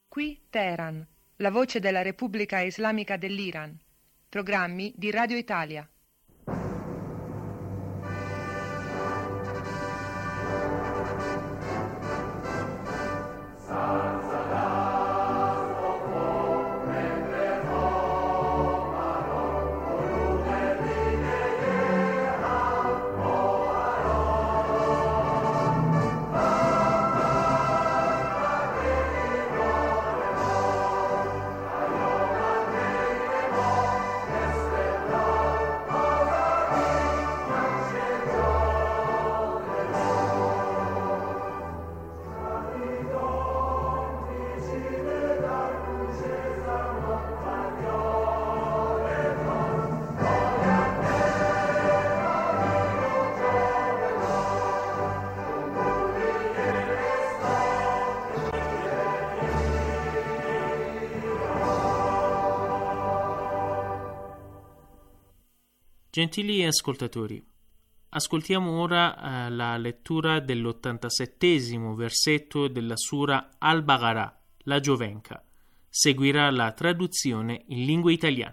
Qui Teheran, la voce della Repubblica Islamica dell'Iran. Programmi di Radio Italia. Gentili ascoltatori, ascoltiamo ora la lettura dell'87° versetto della Sura Al-Baqarah, la Giovenca. Seguirà la traduzione in lingua italiana.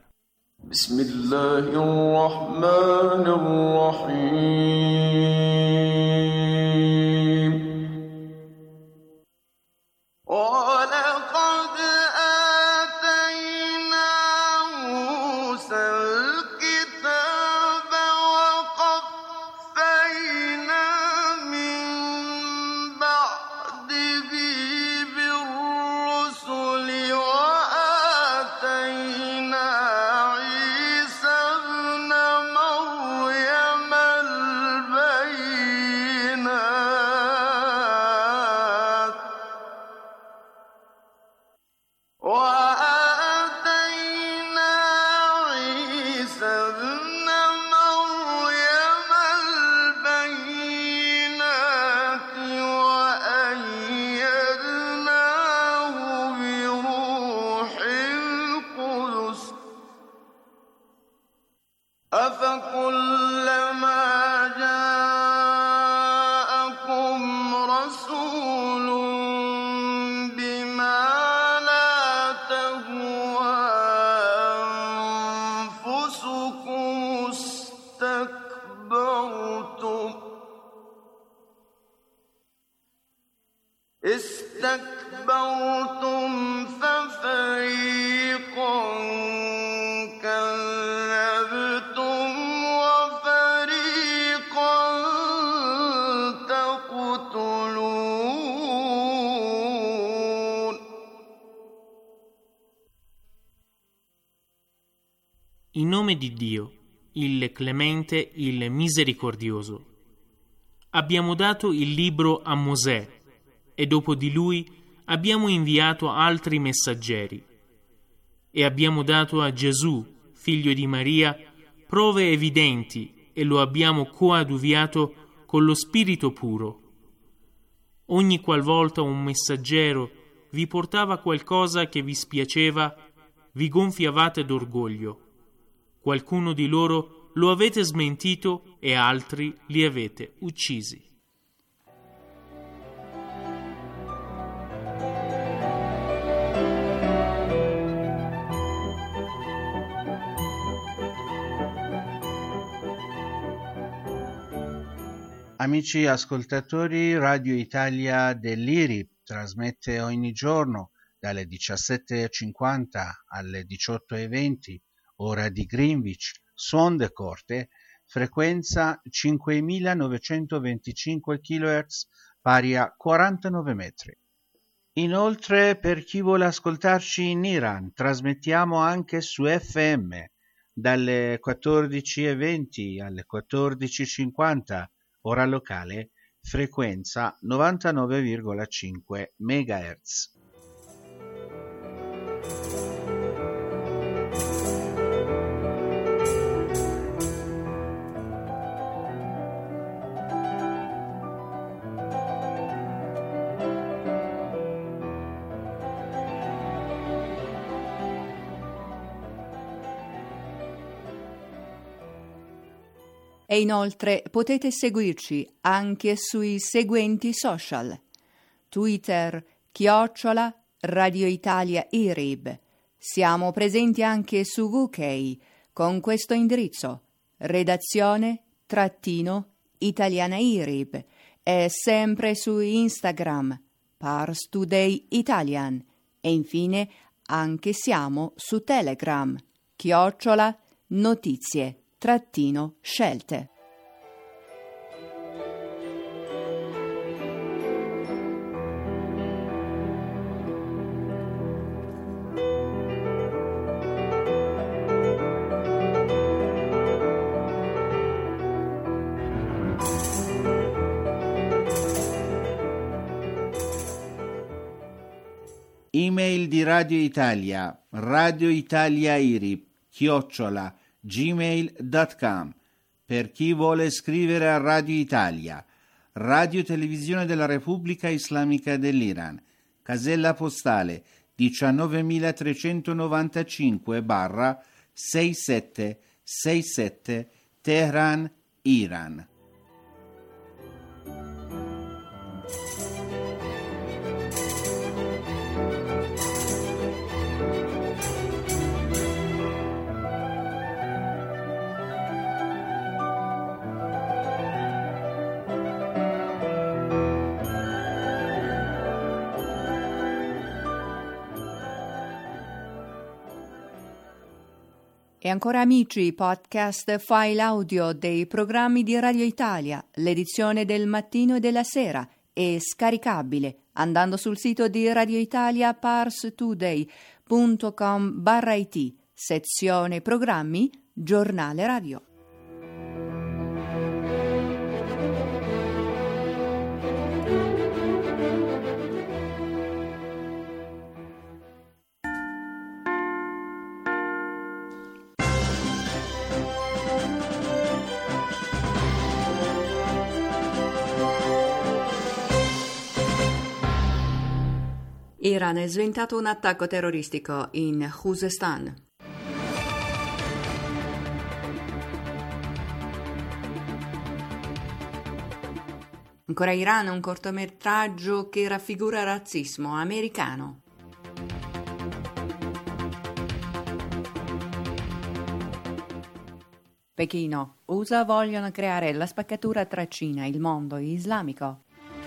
استكبرتم ففريقا كذبتم وفريقا تقتلون. In nome di Dio, il Clemente, il Misericordioso. Abbiamo dato il libro a Mosè e dopo di lui abbiamo inviato altri messaggeri e abbiamo dato a Gesù, figlio di Maria, prove evidenti e lo abbiamo coadiuviato con lo Spirito puro. Ogni qualvolta un messaggero vi portava qualcosa che vi spiaceva, vi gonfiavate d'orgoglio. Qualcuno di loro lo avete smentito e altri li avete uccisi. Amici ascoltatori, Radio Italia dell'IRI trasmette ogni giorno dalle 17:50 alle 18:20, ora di Greenwich, suonde corte, frequenza 5925 kHz, pari a 49 metri. Inoltre, per chi vuole ascoltarci in Iran, trasmettiamo anche su FM dalle 14:20 alle 14:50, ora locale, frequenza 99,5 MHz. E inoltre potete seguirci anche sui seguenti social: Twitter Radio Italia IRIB. Siamo presenti anche su UK con questo indirizzo: redazione-italiana IRIB, e sempre su Instagram Pars Today Italian, e infine anche siamo su Telegram @notizie-scelte. Email di Radio Italia, radioitaliairib@gmail.com, per chi vuole scrivere a Radio Italia, Radio Televisione della Repubblica Islamica dell'Iran, casella postale 19395/6767 Teheran, Iran. E ancora amici, podcast file audio dei programmi di Radio Italia, l'edizione del mattino e della sera, è scaricabile andando sul sito di Radio Italia parstoday.com/it, sezione programmi, giornale radio. Iran è sventato un attacco terroristico in Khuzestan. Ancora Iran, un cortometraggio che raffigura razzismo americano. Pechino, USA vogliono creare la spaccatura tra Cina e il mondo islamico.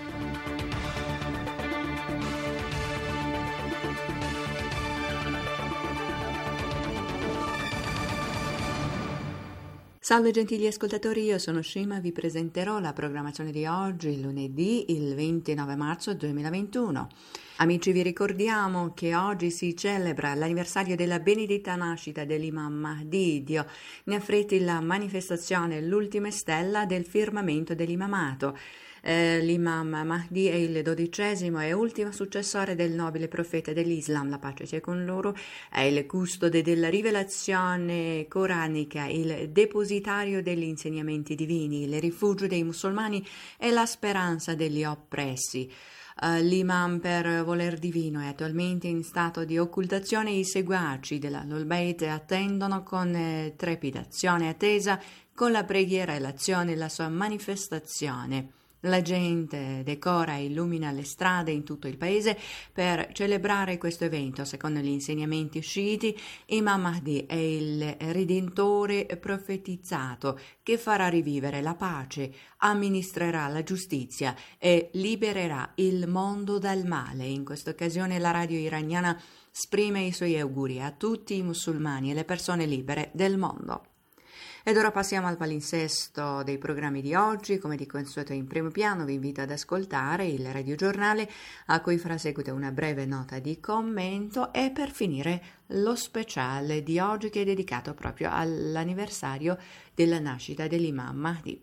Salve gentili ascoltatori, io sono Shima, vi presenterò la programmazione di oggi, lunedì, il 29 marzo 2021. Amici, vi ricordiamo che oggi si celebra l'anniversario della benedetta nascita dell'Imam Mahdi. Dio ne affretti la manifestazione, l'ultima stella del firmamento dell'imamato. L'Imam Mahdi è il 12° e ultimo successore del nobile profeta dell'Islam, la pace sia con loro, è il custode della rivelazione coranica, il depositario degli insegnamenti divini, il rifugio dei musulmani e la speranza degli oppressi. L'imam, per voler divino, è attualmente in stato di occultazione e i seguaci dell'Ahlul Bayt attendono con trepidazione attesa, con la preghiera e l'azione, la sua manifestazione. La gente decora e illumina le strade in tutto il paese per celebrare questo evento. Secondo gli insegnamenti sciiti, Imam Mahdi è il Redentore profetizzato che farà rivivere la pace, amministrerà la giustizia e libererà il mondo dal male. In questa occasione la radio iraniana esprime i suoi auguri a tutti i musulmani e le persone libere del mondo. Ed ora passiamo al palinsesto dei programmi di oggi. Come di consueto in primo piano vi invito ad ascoltare il radiogiornale, a cui farà seguito una breve nota di commento e per finire lo speciale di oggi che è dedicato proprio all'anniversario della nascita dell'Imam Mahdi.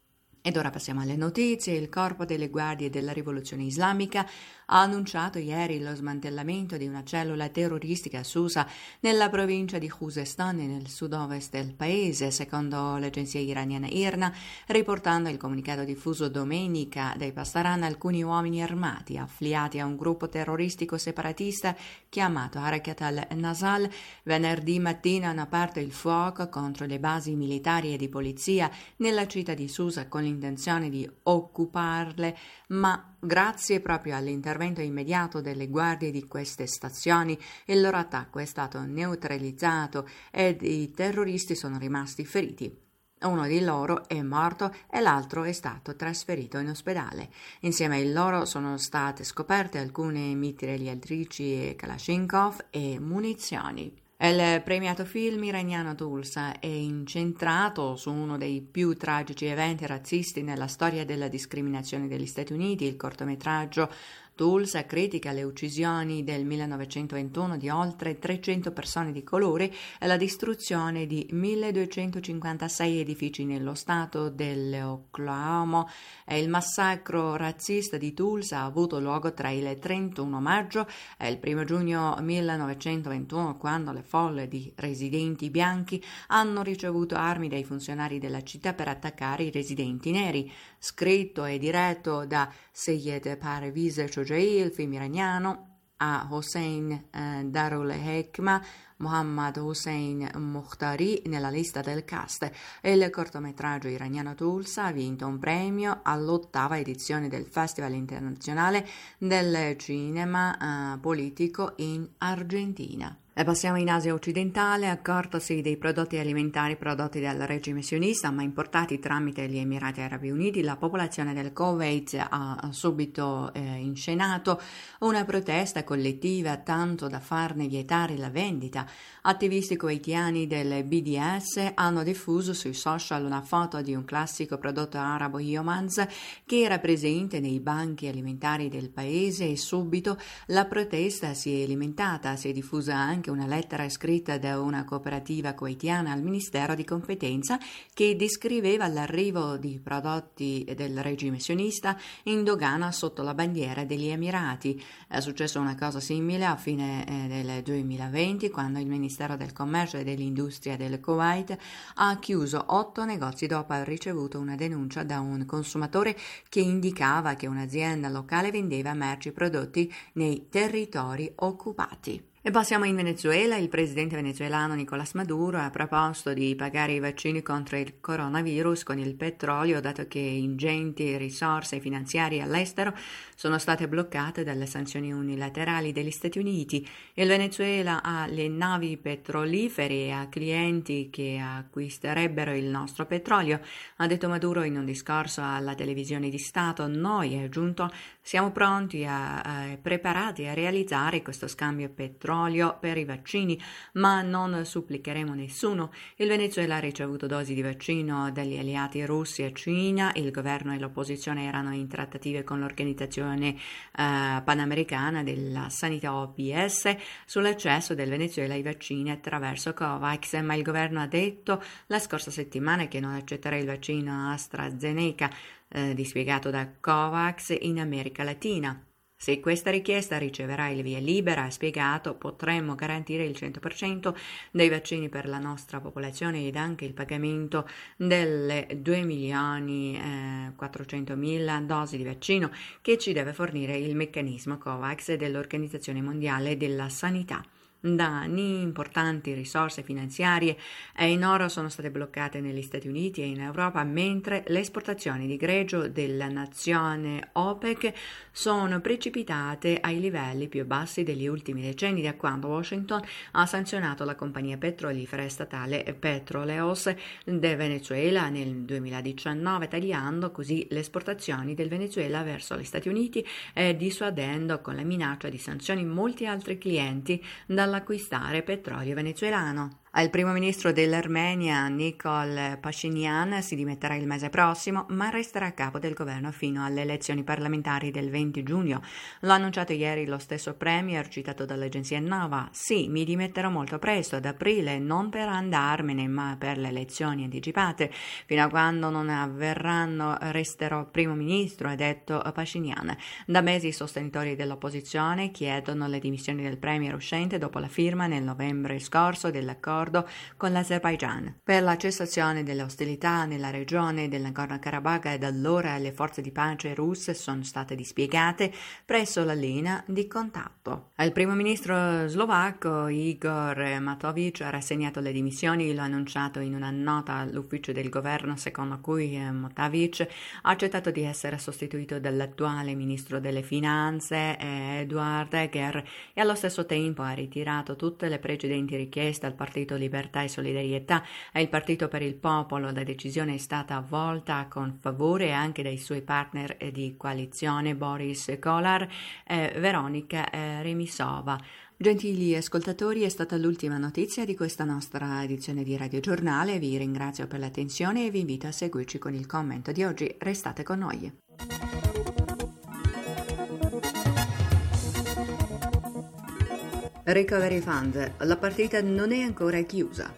Ed ora passiamo alle notizie. Il Corpo delle Guardie della Rivoluzione Islamica ha annunciato ieri lo smantellamento di una cellula terroristica a Susa nella provincia di Khuzestan nel sud-ovest del paese, secondo l'agenzia iraniana IRNA, riportando il comunicato diffuso domenica dai Pasdaran. Alcuni uomini armati affiliati a un gruppo terroristico separatista chiamato Harakat al-Nasal venerdì mattina hanno aperto il fuoco contro le basi militari e di polizia nella città di Susa con intenzione di occuparle, ma grazie proprio all'intervento immediato delle guardie di queste stazioni il loro attacco è stato neutralizzato ed i terroristi sono rimasti feriti. Uno di loro è morto e l'altro è stato trasferito in ospedale. Insieme a loro sono state scoperte alcune mitragliatrici Kalashnikov e munizioni. Il premiato film iraniano Tulsa è incentrato su uno dei più tragici eventi razzisti nella storia della discriminazione degli Stati Uniti. Il cortometraggio Tulsa critica le uccisioni del 1921 di oltre 300 persone di colore e la distruzione di 1256 edifici nello stato dell'Oklahoma. Il massacro razzista di Tulsa ha avuto luogo tra il 31 maggio e il 1 giugno 1921, quando le folle di residenti bianchi hanno ricevuto armi dai funzionari della città per attaccare i residenti neri. Scritto e diretto da Seyed Parviz Shojaei, il film iraniano ha Hossein Darul Hekma, Mohammad Hossein Mokhtari nella lista del cast. Il cortometraggio iraniano Tulsa ha vinto un premio all'8ª edizione del Festival internazionale del cinema politico in Argentina. E passiamo in Asia occidentale. Accortosi dei prodotti alimentari prodotti dal regime sionista ma importati tramite gli Emirati Arabi Uniti, la popolazione del Kuwait ha subito inscenato una protesta collettiva tanto da farne vietare la vendita. Attivisti kuwaitiani del BDS hanno diffuso sui social una foto di un classico prodotto arabo Yomans che era presente nei banchi alimentari del paese e subito la protesta si è alimentata. Si è diffusa anche una lettera scritta da una cooperativa kuwaitiana al Ministero di competenza che descriveva l'arrivo di prodotti del regime sionista in dogana sotto la bandiera degli Emirati. È successa una cosa simile a fine del 2020, quando il Ministero del Commercio e dell'Industria del Kuwait ha chiuso 8 negozi dopo aver ricevuto una denuncia da un consumatore che indicava che un'azienda locale vendeva merci prodotti nei territori occupati. E passiamo in Venezuela. Il presidente venezuelano Nicolás Maduro ha proposto di pagare i vaccini contro il coronavirus con il petrolio, dato che ingenti risorse finanziarie all'estero sono state bloccate dalle sanzioni unilaterali degli Stati Uniti. Il Venezuela ha le navi petrolifere e ha clienti che acquisterebbero il nostro petrolio, ha detto Maduro in un discorso alla televisione di Stato. Noi, è aggiunto, siamo pronti e preparati a realizzare questo scambio petrolio per i vaccini, ma non supplicheremo nessuno. Il Venezuela ha ricevuto dosi di vaccino dagli alleati russi e Cina. Il governo e l'opposizione erano in trattative con l'organizzazione panamericana della sanità OPS sull'accesso del Venezuela ai vaccini attraverso COVAX, ma il governo ha detto la scorsa settimana che non accetterà il vaccino AstraZeneca dispiegato da COVAX in America Latina. Se questa richiesta riceverà il via libera, ha spiegato, potremmo garantire il 100% dei vaccini per la nostra popolazione ed anche il pagamento delle 2.400.000 dosi di vaccino che ci deve fornire il meccanismo COVAX dell'Organizzazione Mondiale della Sanità. Da anni importanti risorse finanziarie in oro sono state bloccate negli Stati Uniti e in Europa, mentre le esportazioni di greggio della nazione OPEC sono precipitate ai livelli più bassi degli ultimi decenni, da quando Washington ha sanzionato la compagnia petrolifera statale Petroleos del Venezuela nel 2019, tagliando così le esportazioni del Venezuela verso gli Stati Uniti e dissuadendo con la minaccia di sanzioni molti altri clienti dall'acquistare petrolio venezuelano. Il primo ministro dell'Armenia, Nikol Pashinyan, si dimetterà il mese prossimo, ma resterà a capo del governo fino alle elezioni parlamentari del 20 giugno. L'ha annunciato ieri lo stesso premier, citato dall'agenzia Nova. Sì, mi dimetterò molto presto, ad aprile, non per andarmene, ma per le elezioni anticipate. Fino a quando non avverranno resterò primo ministro, ha detto Pashinyan. Da mesi i sostenitori dell'opposizione chiedono le dimissioni del premier uscente dopo la firma nel novembre scorso dell'accordo accordo con l'Azerbaigian per la cessazione delle ostilità nella regione del Nagorno-Karabakh e da allora le forze di pace russe sono state dispiegate presso la linea di contatto. Il primo ministro slovacco Igor Matovic ha rassegnato le dimissioni, lo ha annunciato in una nota all'ufficio del governo, secondo cui Matovic ha accettato di essere sostituito dall'attuale ministro delle finanze Eduard Heger e allo stesso tempo ha ritirato tutte le precedenti richieste al Partito Libertà e Solidarietà e il Partito per il Popolo. La decisione è stata avvolta con favore anche dai suoi partner di coalizione Boris Kolar e Veronika Remisova. Gentili ascoltatori, è stata l'ultima notizia di questa nostra edizione di Radio Giornale. Vi ringrazio per l'attenzione e vi invito a seguirci con il commento di oggi. Restate con noi. Recovery Fund. La partita non è ancora chiusa.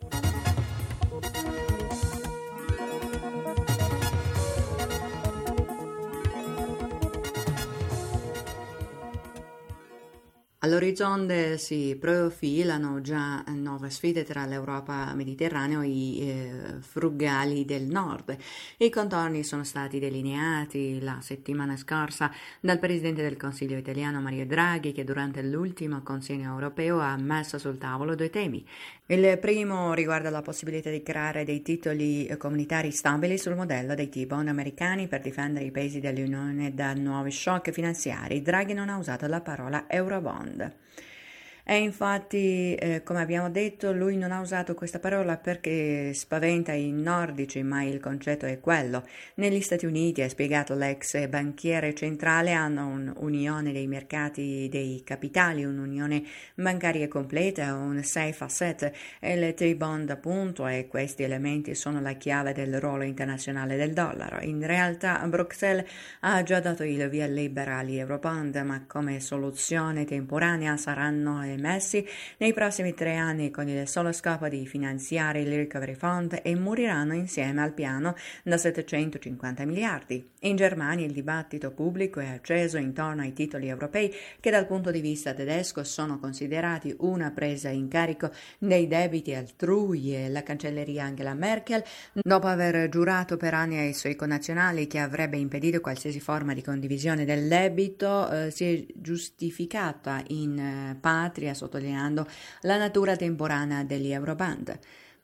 All'orizzonte si profilano già nuove sfide tra l'Europa mediterranea e i frugali del nord. I contorni sono stati delineati la settimana scorsa dal Presidente del Consiglio italiano Mario Draghi, che durante l'ultimo Consiglio europeo ha messo sul tavolo due temi. Il primo riguarda la possibilità di creare dei titoli comunitari stabili sul modello dei T-bond americani per difendere i paesi dell'Unione da nuovi shock finanziari. Draghi non ha usato la parola Eurobond. E infatti, come abbiamo detto, lui non ha usato questa parola perché spaventa i nordici, ma il concetto è quello. Negli Stati Uniti, ha spiegato l'ex banchiere centrale, hanno un'unione dei mercati dei capitali, un'unione bancaria completa, un safe asset e il T-bond appunto, e questi elementi sono la chiave del ruolo internazionale del dollaro. In realtà Bruxelles ha già dato il via libera agli Eurobond, ma come soluzione temporanea saranno emessi nei prossimi 3 anni con il solo scopo di finanziare il Recovery Fund e moriranno insieme al piano da 750 miliardi. In Germania il dibattito pubblico è acceso intorno ai titoli europei che dal punto di vista tedesco sono considerati una presa in carico dei debiti altrui e la cancelleria Angela Merkel, dopo aver giurato per anni ai suoi connazionali che avrebbe impedito qualsiasi forma di condivisione del debito, si è giustificata in patria sottolineando la natura temporanea degli Eurobond.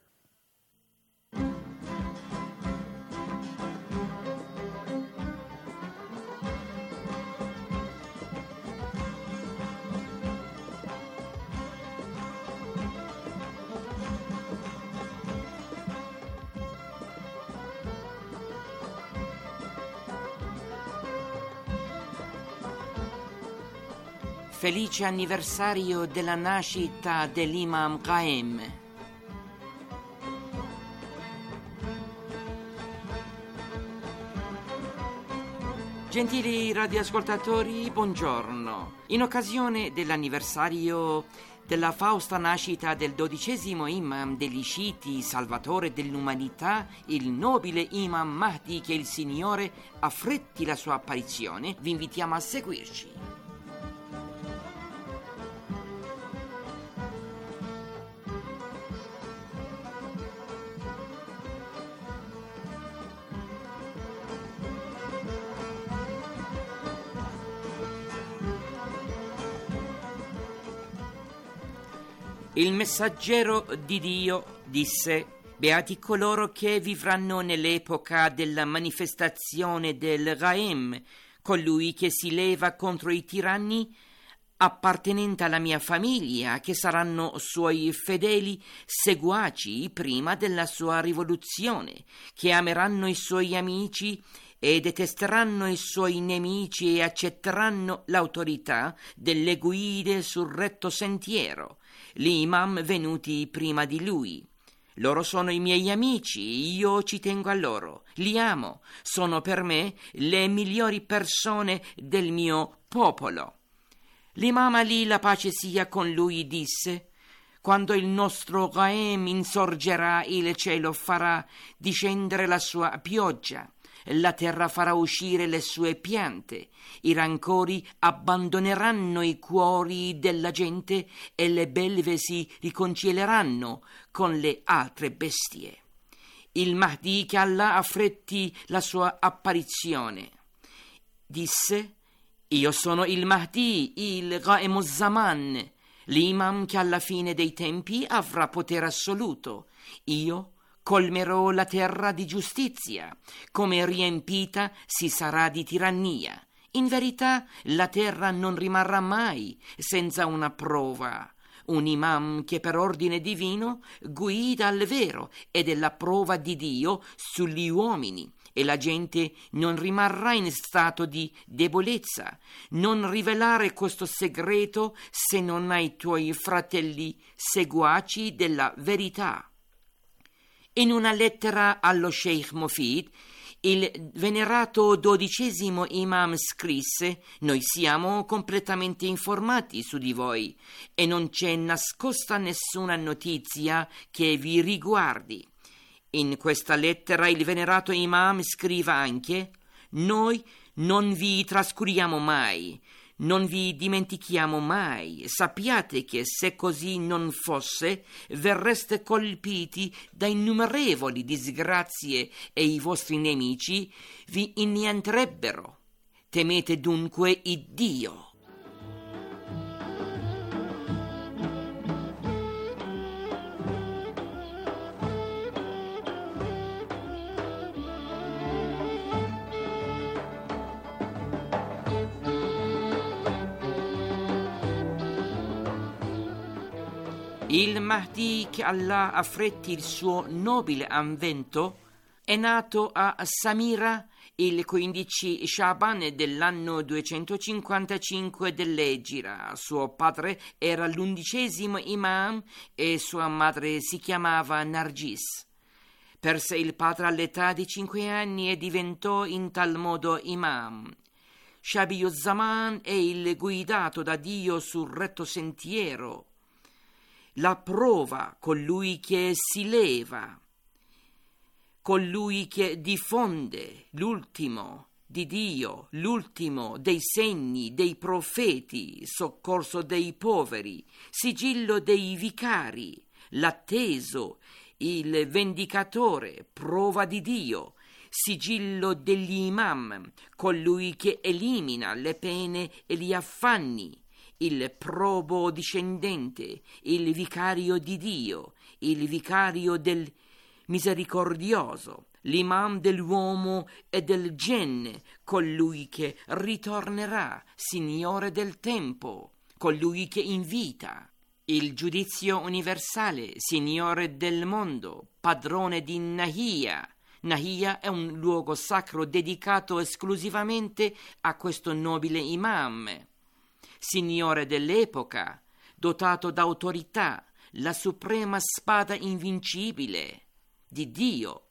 Felice anniversario della nascita dell'Imam Ghaem. Gentili radioascoltatori, buongiorno. In occasione dell'anniversario della fausta nascita del 12° imam degli sciiti, salvatore dell'umanità, il nobile Imam Mahdi, che il Signore affretti la sua apparizione, vi invitiamo a seguirci. Il messaggero di Dio disse: beati coloro che vivranno nell'epoca della manifestazione del Ghaem, colui che si leva contro i tiranni, appartenente alla mia famiglia, che saranno suoi fedeli seguaci prima della sua rivoluzione, che ameranno i suoi amici e detesteranno i suoi nemici e accetteranno l'autorità delle guide sul retto sentiero, gli imam venuti prima di lui. Loro sono i miei amici, io ci tengo a loro, li amo, sono per me le migliori persone del mio popolo. L'imam Ali, la pace sia con lui, disse: quando il nostro Ghaem insorgerà, il cielo farà discendere la sua pioggia, la terra farà uscire le sue piante, i rancori abbandoneranno i cuori della gente e le belve si riconcilieranno con le altre bestie. Il Mahdi, che Allah affretti la sua apparizione, disse: io sono il Mahdi, il Ghaemuzzaman, l'imam che alla fine dei tempi avrà potere assoluto. Io colmerò la terra di giustizia, come riempita si sarà di tirannia. In verità la terra non rimarrà mai senza una prova. Un imam che per ordine divino guida al vero ed è la prova di Dio sugli uomini, e la gente non rimarrà in stato di debolezza. Non rivelare questo segreto se non ai tuoi fratelli seguaci della verità. In una lettera allo Sheikh Mofid, il venerato 12° imam scrisse: noi siamo completamente informati su di voi e non c'è nascosta nessuna notizia che vi riguardi. In questa lettera il venerato imam scrive anche: noi non vi trascuriamo mai, non vi dimentichiamo mai. Sappiate che se così non fosse, verreste colpiti da innumerevoli disgrazie e i vostri nemici vi annienterebbero. Temete dunque Iddio. Il Mahdi, che Allah affretti il suo nobile avvento, è nato a Samira il 15 Shaban dell'anno 255 dell'Egira. Suo padre era l'11° imam e sua madre si chiamava Nargis. Perse il padre all'età di 5 anni e diventò in tal modo imam. Shabiuzzaman è il guidato da Dio sul retto sentiero. La prova, colui che si leva, colui che diffonde, l'ultimo di Dio, l'ultimo dei segni, dei profeti, soccorso dei poveri, sigillo dei vicari, l'atteso, il vendicatore, prova di Dio, sigillo degli imam, colui che elimina le pene e gli affanni, il probo discendente, il vicario di Dio, il vicario del misericordioso, l'imam dell'uomo e del genne, colui che ritornerà, Signore del tempo, colui che invita, il giudizio universale, Signore del mondo, padrone di Nahia. Nahia è un luogo sacro dedicato esclusivamente a questo nobile imam. Signore dell'epoca, dotato d'autorità, la suprema spada invincibile di Dio,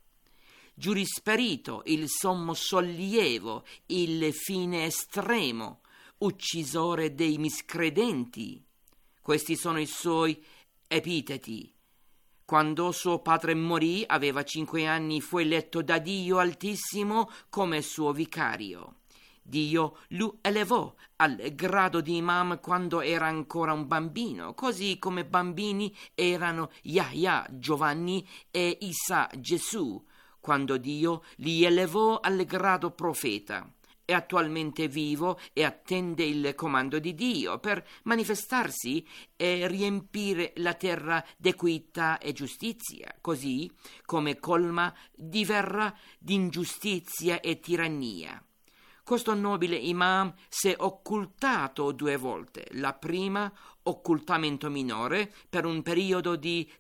giurisperito, il sommo sollievo, il fine estremo, uccisore dei miscredenti. Questi sono i suoi epiteti. Quando suo padre morì, aveva 5 anni, fu eletto da Dio Altissimo come suo vicario. Dio lo elevò al grado di imam quando era ancora un bambino, così come bambini erano Yahya, Giovanni e Isa, Gesù, quando Dio li elevò al grado profeta. È attualmente vivo e attende il comando di Dio per manifestarsi e riempire la terra d'equità e giustizia, così come colma di verra di ingiustizia e tirannia. Questo nobile imam si è occultato 2 volte. La prima, occultamento minore, per un periodo di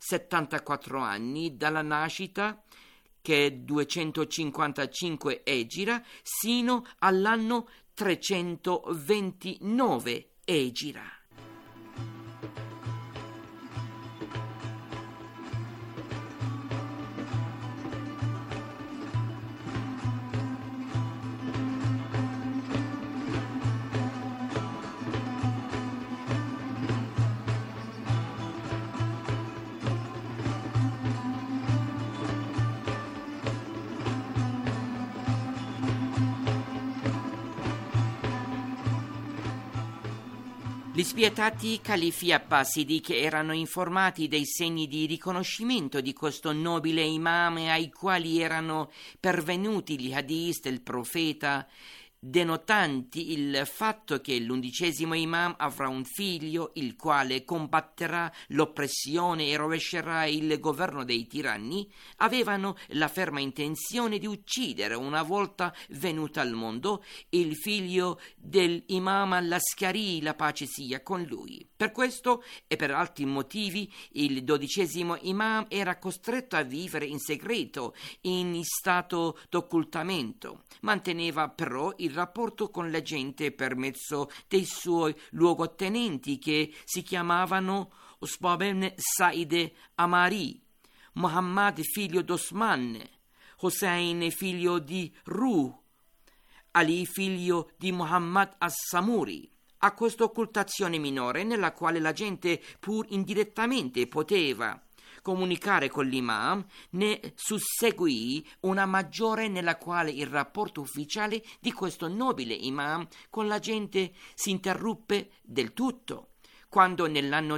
74 anni dalla nascita, che è 255 Egira, sino all'anno 329 Egira. Gli spietati califi abbasidi, che erano informati dei segni di riconoscimento di questo nobile imam ai quali erano pervenuti gli hadith del profeta, denotanti il fatto che l'11° imam avrà un figlio il quale combatterà l'oppressione e rovescerà il governo dei tiranni, avevano la ferma intenzione di uccidere, una volta venuto al mondo, il figlio dell'imam al-Askari, la pace sia con lui. Per questo e per altri motivi il 12° imam era costretto a vivere in segreto, in stato d'occultamento. Manteneva però il rapporto con la gente per mezzo dei suoi luogotenenti, che si chiamavano Usbabene Saide Amari, Muhammad figlio d'Osman, Hossein figlio di Ruh, Ali figlio di Muhammad as-Samuri. A questa occultazione minore, nella quale la gente pur indirettamente poteva comunicare con l'imam, ne susseguì una maggiore, nella quale il rapporto ufficiale di questo nobile imam con la gente si interruppe del tutto. Quando nell'anno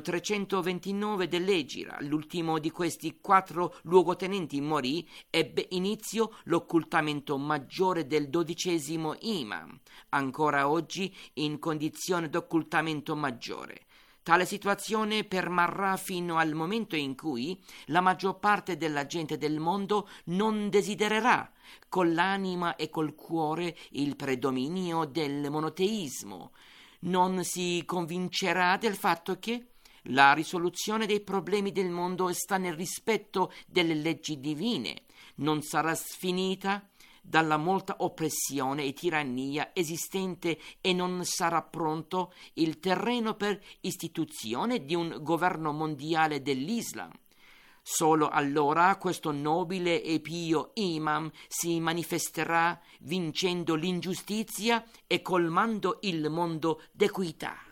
329 dell'Egira l'ultimo di questi 4 luogotenenti morì, ebbe inizio l'occultamento maggiore del 12° imam, ancora oggi in condizione d'occultamento maggiore. Tale situazione permarrà fino al momento in cui la maggior parte della gente del mondo non desidererà con l'anima e col cuore il predominio del monoteismo, non si convincerà del fatto che la risoluzione dei problemi del mondo sta nel rispetto delle leggi divine, non sarà sfinita dalla molta oppressione e tirannia esistente e non sarà pronto il terreno per istituzione di un governo mondiale dell'Islam. Solo allora questo nobile e pio imam si manifesterà vincendo l'ingiustizia e colmando il mondo d'equità.